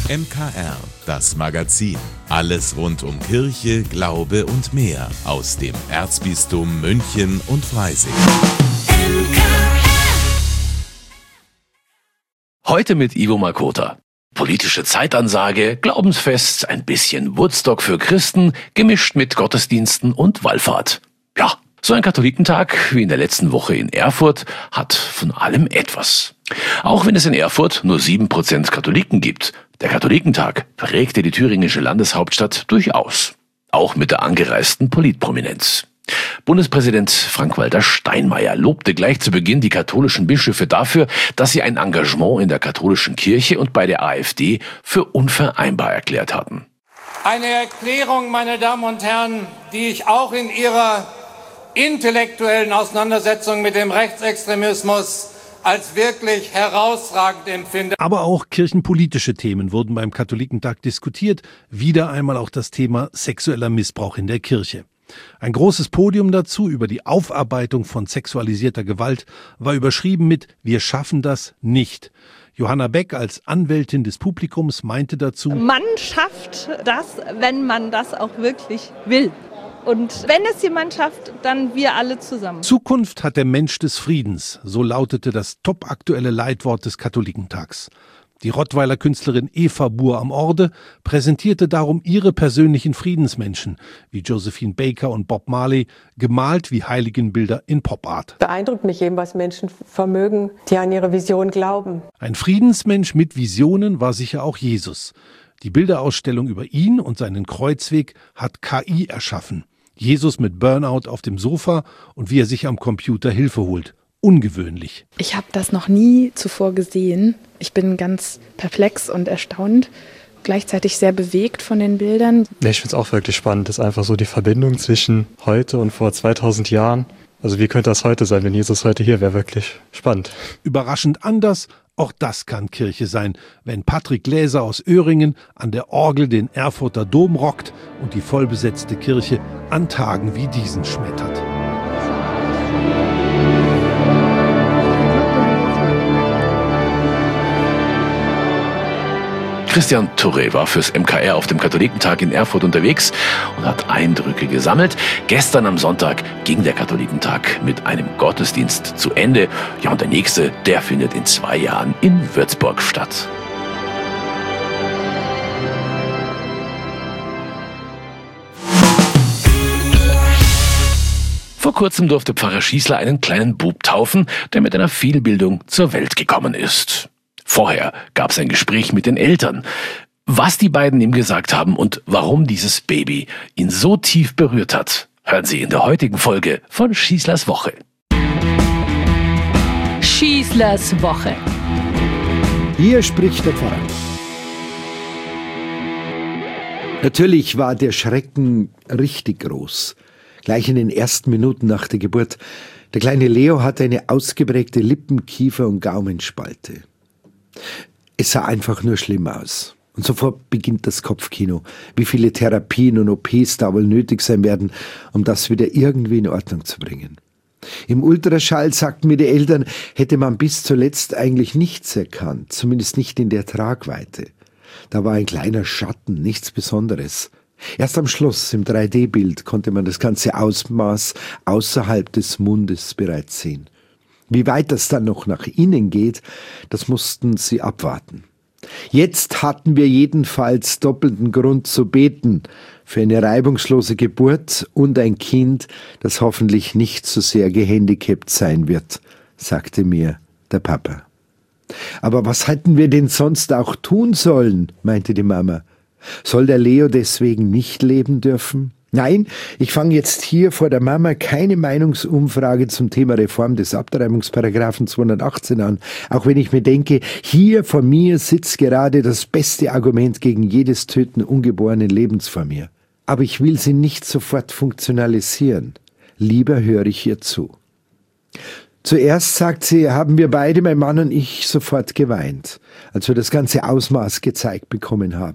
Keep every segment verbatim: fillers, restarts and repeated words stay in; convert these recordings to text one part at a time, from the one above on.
M K R, das Magazin. Alles rund um Kirche, Glaube und mehr aus dem Erzbistum München und Freising. Heute mit Ivo Makota. Politische Zeitansage, Glaubensfest, ein bisschen Woodstock für Christen, gemischt mit Gottesdiensten und Wallfahrt. Ja, so ein Katholikentag wie in der letzten Woche in Erfurt hat von allem etwas. Auch wenn es in Erfurt nur sieben Prozent Katholiken gibt, der Katholikentag prägte die thüringische Landeshauptstadt durchaus. Auch mit der angereisten Politprominenz. Bundespräsident Frank-Walter Steinmeier lobte gleich zu Beginn die katholischen Bischöfe dafür, dass sie ein Engagement in der katholischen Kirche und bei der AfD für unvereinbar erklärt hatten. Eine Erklärung, meine Damen und Herren, die ich auch in ihrer intellektuellen Auseinandersetzung mit dem Rechtsextremismus als wirklich herausragend empfinde. Aber auch kirchenpolitische Themen wurden beim Katholikentag diskutiert. Wieder einmal auch das Thema sexueller Missbrauch in der Kirche. Ein großes Podium dazu über die Aufarbeitung von sexualisierter Gewalt war überschrieben mit „Wir schaffen das nicht". Johanna Beck als Anwältin des Publikums meinte dazu: Man schafft das, wenn man das auch wirklich will. Und wenn es jemand schafft, dann wir alle zusammen. Zukunft hat der Mensch des Friedens, so lautete das topaktuelle Leitwort des Katholikentags. Die Rottweiler Künstlerin Eva Buhr am Orde präsentierte darum ihre persönlichen Friedensmenschen, wie Josephine Baker und Bob Marley, gemalt wie Heiligenbilder in Popart. Beeindruckt mich eben, was Menschen vermögen, die an ihre Vision glauben. Ein Friedensmensch mit Visionen war sicher auch Jesus. Die Bilderausstellung über ihn und seinen Kreuzweg hat K I erschaffen. Jesus mit Burnout auf dem Sofa und wie er sich am Computer Hilfe holt. Ungewöhnlich. Ich habe das noch nie zuvor gesehen. Ich bin ganz perplex und erstaunt, gleichzeitig sehr bewegt von den Bildern. Ja, ich finde es auch wirklich spannend. Das ist einfach so die Verbindung zwischen heute und vor zweitausend Jahren. Also wie könnte das heute sein, wenn Jesus heute hier wäre? Wirklich spannend. Überraschend anders, auch das kann Kirche sein, wenn Patrick Gläser aus Öhringen an der Orgel den Erfurter Dom rockt und die vollbesetzte Kirche an Tagen wie diesen schmettert. Christian Touré war fürs M K R auf dem Katholikentag in Erfurt unterwegs und hat Eindrücke gesammelt. Gestern am Sonntag ging der Katholikentag mit einem Gottesdienst zu Ende. Ja, und der nächste, der findet in zwei Jahren in Würzburg statt. Vor kurzem durfte Pfarrer Schießler einen kleinen Bub taufen, der mit einer Fehlbildung zur Welt gekommen ist. Vorher gab es ein Gespräch mit den Eltern. Was die beiden ihm gesagt haben und warum dieses Baby ihn so tief berührt hat, hören Sie in der heutigen Folge von Schießlers Woche. Schießlers Woche. Hier spricht der Pfarrer. Natürlich war der Schrecken richtig groß. Gleich in den ersten Minuten nach der Geburt. Der kleine Leo hatte eine ausgeprägte Lippen-, Kiefer- und Gaumenspalte. Es sah einfach nur schlimm aus. Und sofort beginnt das Kopfkino. Wie viele Therapien und O Ps da wohl nötig sein werden, um das wieder irgendwie in Ordnung zu bringen. Im Ultraschall, sagten mir die Eltern, hätte man bis zuletzt eigentlich nichts erkannt, zumindest nicht in der Tragweite. Da war ein kleiner Schatten, nichts Besonderes. Erst am Schluss, im drei D Bild, konnte man das ganze Ausmaß außerhalb des Mundes bereits sehen. Wie weit das dann noch nach innen geht, das mussten sie abwarten. Jetzt hatten wir jedenfalls doppelten Grund zu beten für eine reibungslose Geburt und ein Kind, das hoffentlich nicht so sehr gehandicapt sein wird, sagte mir der Papa. Aber was hätten wir denn sonst auch tun sollen, meinte die Mama. Soll der Leo deswegen nicht leben dürfen? Nein, ich fange jetzt hier vor der Mama keine Meinungsumfrage zum Thema Reform des Abtreibungsparagraphen zweihundertachtzehn an, auch wenn ich mir denke, hier vor mir sitzt gerade das beste Argument gegen jedes Töten ungeborenen Lebens vor mir. Aber ich will sie nicht sofort funktionalisieren. Lieber höre ich ihr zu. Zuerst, sagt sie, haben wir beide, mein Mann und ich, sofort geweint, als wir das ganze Ausmaß gezeigt bekommen haben.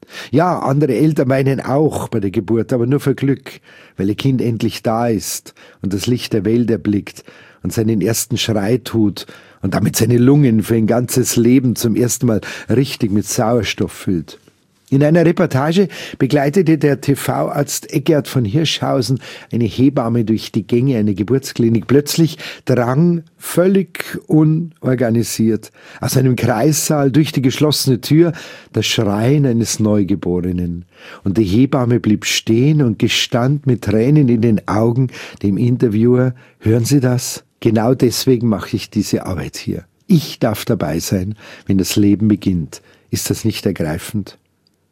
Ja, andere Eltern weinen auch bei der Geburt, aber nur für Glück, weil ihr Kind endlich da ist und das Licht der Welt erblickt und seinen ersten Schrei tut und damit seine Lungen für ein ganzes Leben zum ersten Mal richtig mit Sauerstoff füllt. In einer Reportage begleitete der T V-Arzt Eckert von Hirschhausen eine Hebamme durch die Gänge einer Geburtsklinik. Plötzlich drang völlig unorganisiert aus einem Kreissaal durch die geschlossene Tür das Schreien eines Neugeborenen. Und die Hebamme blieb stehen und gestand mit Tränen in den Augen dem Interviewer: Hören Sie das? Genau deswegen mache ich diese Arbeit hier. Ich darf dabei sein, wenn das Leben beginnt. Ist das nicht ergreifend?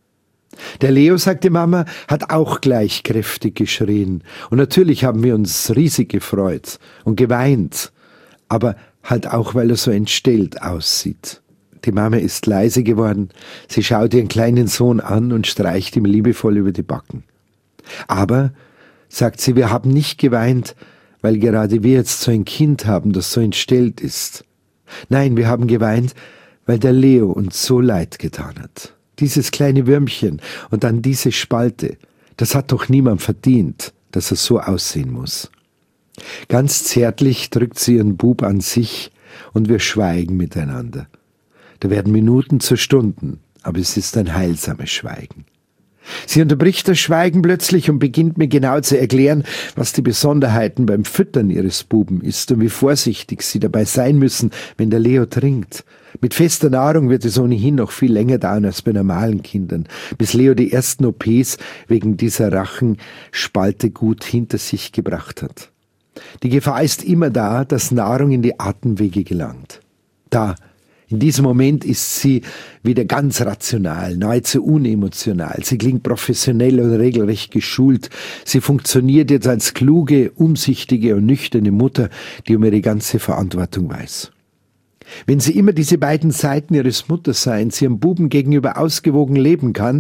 Der Leo, sagte Mama, hat auch gleich kräftig geschrien. Und natürlich haben wir uns riesig gefreut und geweint. Aber halt auch, weil er so entstellt aussieht. Die Mama ist leise geworden. Sie schaut ihren kleinen Sohn an und streicht ihm liebevoll über die Backen. Aber, sagt sie, wir haben nicht geweint, weil gerade wir jetzt so ein Kind haben, das so entstellt ist. Nein, wir haben geweint, weil der Leo uns so leid getan hat. Dieses kleine Würmchen und dann diese Spalte, das hat doch niemand verdient, dass er so aussehen muss. Ganz zärtlich drückt sie ihren Bub an sich und wir schweigen miteinander. Da werden Minuten zu Stunden, aber es ist ein heilsames Schweigen. Sie unterbricht das Schweigen plötzlich und beginnt mir genau zu erklären, was die Besonderheiten beim Füttern ihres Buben ist und wie vorsichtig sie dabei sein müssen, wenn der Leo trinkt. Mit fester Nahrung wird es ohnehin noch viel länger dauern als bei normalen Kindern, bis Leo die ersten O Ps wegen dieser Rachenspalte gut hinter sich gebracht hat. Die Gefahr ist immer da, dass Nahrung in die Atemwege gelangt. Da, in diesem Moment ist sie wieder ganz rational, nahezu unemotional. Sie klingt professionell und regelrecht geschult. Sie funktioniert jetzt als kluge, umsichtige und nüchterne Mutter, die um ihre ganze Verantwortung weiß. Wenn sie immer diese beiden Seiten ihres Mutterseins ihrem Buben gegenüber ausgewogen leben kann,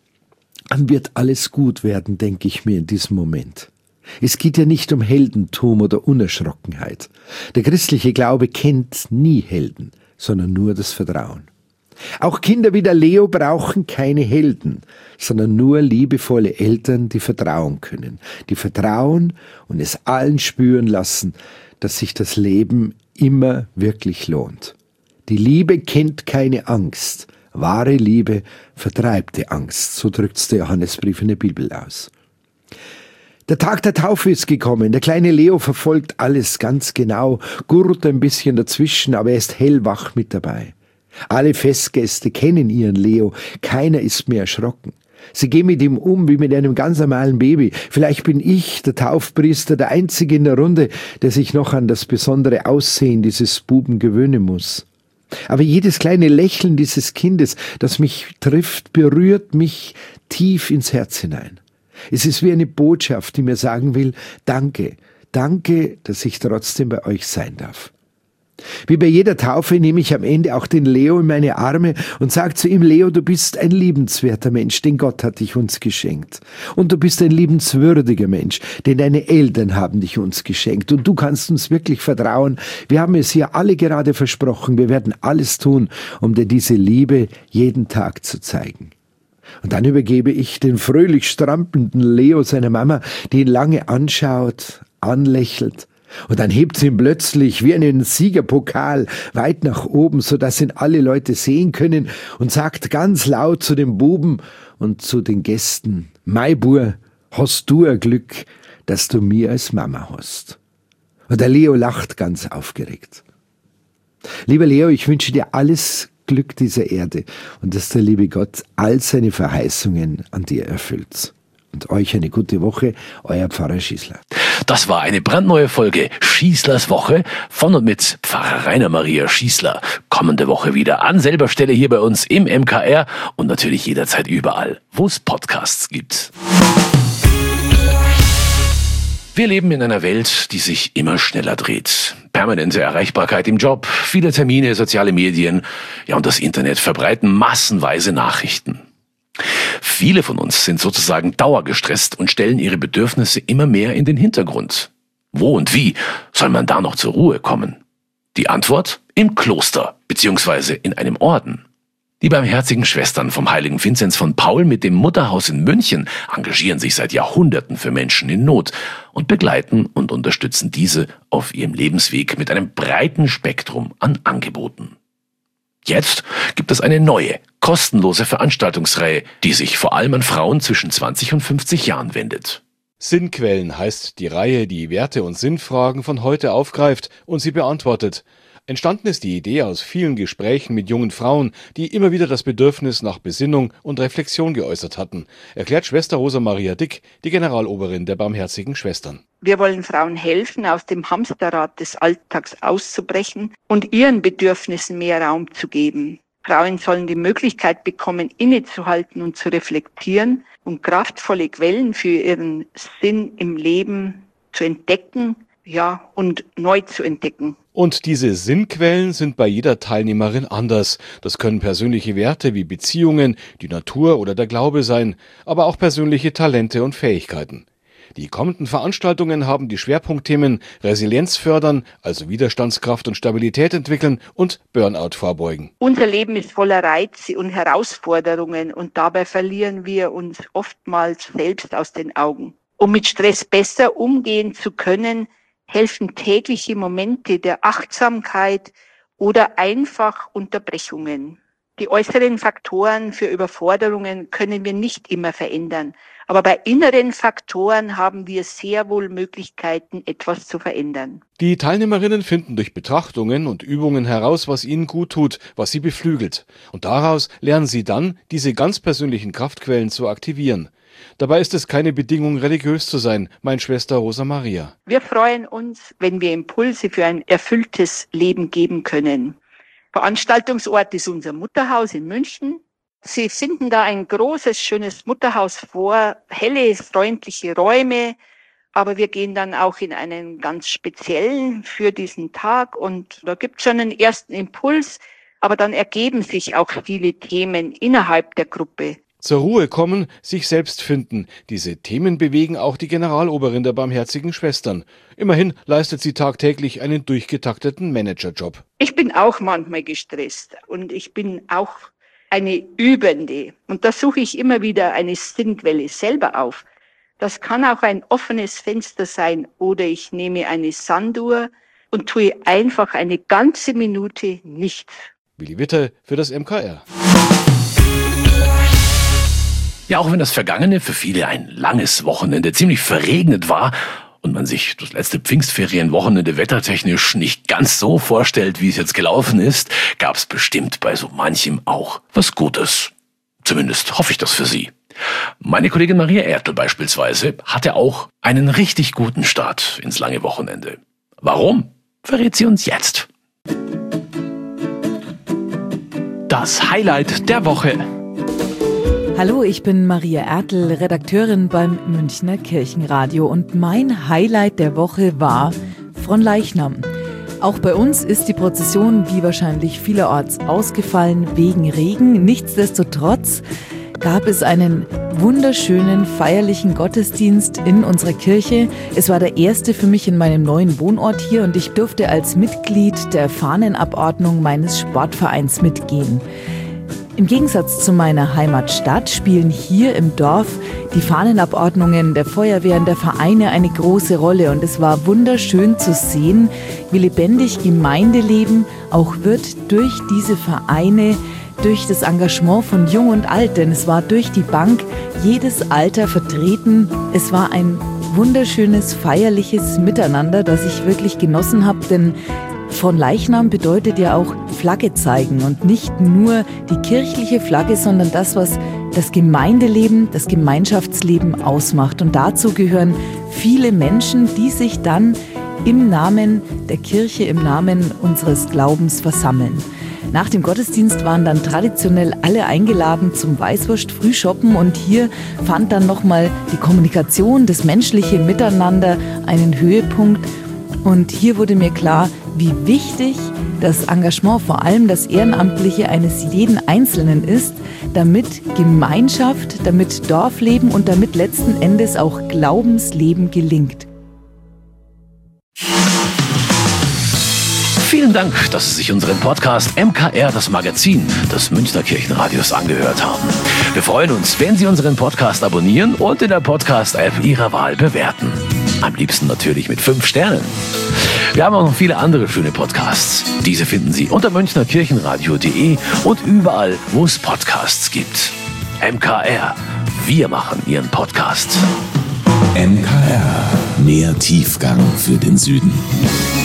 dann wird alles gut werden, denke ich mir in diesem Moment. Es geht ja nicht um Heldentum oder Unerschrockenheit. Der christliche Glaube kennt nie Helden, sondern nur das Vertrauen. Auch Kinder wie der Leo brauchen keine Helden, sondern nur liebevolle Eltern, die vertrauen können. Die vertrauen und es allen spüren lassen, dass sich das Leben immer wirklich lohnt. Die Liebe kennt keine Angst. Wahre Liebe vertreibt die Angst. So drückt's der Johannesbrief in der Bibel aus. Der Tag der Taufe ist gekommen. Der kleine Leo verfolgt alles ganz genau, gurrt ein bisschen dazwischen, aber er ist hellwach mit dabei. Alle Festgäste kennen ihren Leo. Keiner ist mehr erschrocken. Sie gehen mit ihm um wie mit einem ganz normalen Baby. Vielleicht bin ich, der Taufpriester, der Einzige in der Runde, der sich noch an das besondere Aussehen dieses Buben gewöhnen muss. Aber jedes kleine Lächeln dieses Kindes, das mich trifft, berührt mich tief ins Herz hinein. Es ist wie eine Botschaft, die mir sagen will, danke, danke, dass ich trotzdem bei euch sein darf. Wie bei jeder Taufe nehme ich am Ende auch den Leo in meine Arme und sage zu ihm: Leo, du bist ein liebenswerter Mensch, den Gott hat dich uns geschenkt. Und du bist ein liebenswürdiger Mensch, denn deine Eltern haben dich uns geschenkt. Und du kannst uns wirklich vertrauen. Wir haben es hier alle gerade versprochen. Wir werden alles tun, um dir diese Liebe jeden Tag zu zeigen. Und dann übergebe ich den fröhlich strampelnden Leo seiner Mama, die ihn lange anschaut, anlächelt. Und dann hebt sie ihn plötzlich wie einen Siegerpokal weit nach oben, sodass ihn alle Leute sehen können, und sagt ganz laut zu den Buben und zu den Gästen: Mei Bur, hast du ein Glück, dass du mir als Mama hast. Und der Leo lacht ganz aufgeregt. Lieber Leo, ich wünsche dir alles Glück dieser Erde und dass der liebe Gott all seine Verheißungen an dir erfüllt. Und euch eine gute Woche, euer Pfarrer Schießler. Das war eine brandneue Folge Schießlers Woche von und mit Pfarrer Rainer Maria Schießler. Kommende Woche wieder an selber Stelle hier bei uns im M K R und natürlich jederzeit überall, wo es Podcasts gibt. Wir leben in einer Welt, die sich immer schneller dreht. Permanente Erreichbarkeit im Job, viele Termine, soziale Medien, ja, und das Internet verbreiten massenweise Nachrichten. Viele von uns sind sozusagen dauergestresst und stellen ihre Bedürfnisse immer mehr in den Hintergrund. Wo und wie soll man da noch zur Ruhe kommen? Die Antwort: im Kloster bzw. in einem Orden. Die Barmherzigen Schwestern vom heiligen Vinzenz von Paul mit dem Mutterhaus in München engagieren sich seit Jahrhunderten für Menschen in Not und begleiten und unterstützen diese auf ihrem Lebensweg mit einem breiten Spektrum an Angeboten. Jetzt gibt es eine neue, kostenlose Veranstaltungsreihe, die sich vor allem an Frauen zwischen zwanzig und fünfzig Jahren wendet. Sinnquellen heißt die Reihe, die Werte- und Sinnfragen von heute aufgreift und sie beantwortet. Entstanden ist die Idee aus vielen Gesprächen mit jungen Frauen, die immer wieder das Bedürfnis nach Besinnung und Reflexion geäußert hatten, erklärt Schwester Rosa Maria Dick, die Generaloberin der Barmherzigen Schwestern. Wir wollen Frauen helfen, aus dem Hamsterrad des Alltags auszubrechen und ihren Bedürfnissen mehr Raum zu geben. Frauen sollen die Möglichkeit bekommen, innezuhalten und zu reflektieren und kraftvolle Quellen für ihren Sinn im Leben zu entdecken, ja, und neu zu entdecken. Und diese Sinnquellen sind bei jeder Teilnehmerin anders. Das können persönliche Werte wie Beziehungen, die Natur oder der Glaube sein, aber auch persönliche Talente und Fähigkeiten. Die kommenden Veranstaltungen haben die Schwerpunktthemen Resilienz fördern, also Widerstandskraft und Stabilität entwickeln und Burnout vorbeugen. Unser Leben ist voller Reize und Herausforderungen und dabei verlieren wir uns oftmals selbst aus den Augen. Um mit Stress besser umgehen zu können, helfen tägliche Momente der Achtsamkeit oder einfach Unterbrechungen. Die äußeren Faktoren für Überforderungen können wir nicht immer verändern, aber bei inneren Faktoren haben wir sehr wohl Möglichkeiten, etwas zu verändern. Die Teilnehmerinnen finden durch Betrachtungen und Übungen heraus, was ihnen gut tut, was sie beflügelt. Und daraus lernen sie dann, diese ganz persönlichen Kraftquellen zu aktivieren. Dabei ist es keine Bedingung, religiös zu sein, meint Schwester Rosa Maria. Wir freuen uns, wenn wir Impulse für ein erfülltes Leben geben können. Veranstaltungsort ist unser Mutterhaus in München. Sie finden da ein großes, schönes Mutterhaus vor, helle, freundliche Räume. Aber wir gehen dann auch in einen ganz speziellen für diesen Tag und da gibt es schon einen ersten Impuls. Aber dann ergeben sich auch viele Themen innerhalb der Gruppe. Zur Ruhe kommen, sich selbst finden. Diese Themen bewegen auch die Generaloberin der Barmherzigen Schwestern. Immerhin leistet sie tagtäglich einen durchgetakteten Managerjob. Ich bin auch manchmal gestresst und ich bin auch eine Übende. Und da suche ich immer wieder eine Sinnquelle selber auf. Das kann auch ein offenes Fenster sein oder ich nehme eine Sanduhr und tue einfach eine ganze Minute nichts. Willi Witte für das M K R. Ja, auch wenn das Vergangene für viele ein langes Wochenende ziemlich verregnet war und man sich das letzte Pfingstferienwochenende wettertechnisch nicht ganz so vorstellt, wie es jetzt gelaufen ist, gab es bestimmt bei so manchem auch was Gutes. Zumindest hoffe ich das für Sie. Meine Kollegin Maria Ertl beispielsweise hatte auch einen richtig guten Start ins lange Wochenende. Warum? Verrät sie uns jetzt. Das Highlight der Woche. Hallo, ich bin Maria Ertl, Redakteurin beim Münchner Kirchenradio und mein Highlight der Woche war Fronleichnam. Auch bei uns ist die Prozession wie wahrscheinlich vielerorts ausgefallen wegen Regen. Nichtsdestotrotz gab es einen wunderschönen feierlichen Gottesdienst in unserer Kirche. Es war der erste für mich in meinem neuen Wohnort hier und ich durfte als Mitglied der Fahnenabordnung meines Sportvereins mitgehen. Im Gegensatz zu meiner Heimatstadt spielen hier im Dorf die Fahnenabordnungen der Feuerwehren, der Vereine eine große Rolle. Und es war wunderschön zu sehen, wie lebendig Gemeindeleben auch wird durch diese Vereine, durch das Engagement von Jung und Alt. Denn es war durch die Bank jedes Alter vertreten. Es war ein wunderschönes, feierliches Miteinander, das ich wirklich genossen habe, denn Fronleichnam bedeutet ja auch Flagge zeigen und nicht nur die kirchliche Flagge, sondern das, was das Gemeindeleben, das Gemeinschaftsleben ausmacht. Und dazu gehören viele Menschen, die sich dann im Namen der Kirche, im Namen unseres Glaubens versammeln. Nach dem Gottesdienst waren dann traditionell alle eingeladen zum Weißwurst-Frühschoppen und hier fand dann nochmal die Kommunikation, das menschliche Miteinander einen Höhepunkt. Und hier wurde mir klar, wie wichtig das Engagement, vor allem das Ehrenamtliche eines jeden Einzelnen ist, damit Gemeinschaft, damit Dorfleben und damit letzten Endes auch Glaubensleben gelingt. Vielen Vielen Dank, dass Sie sich unseren Podcast M K R, das Magazin des Münchner Kirchenradios, angehört haben. Wir freuen uns, wenn Sie unseren Podcast abonnieren und in der Podcast-App Ihrer Wahl bewerten. Am liebsten natürlich mit fünf Sternen. Wir haben auch noch viele andere schöne Podcasts. Diese finden Sie unter münchner kirchenradio punkt de und überall, wo es Podcasts gibt. M K R, wir machen Ihren Podcast. M K R, mehr Tiefgang für den Süden.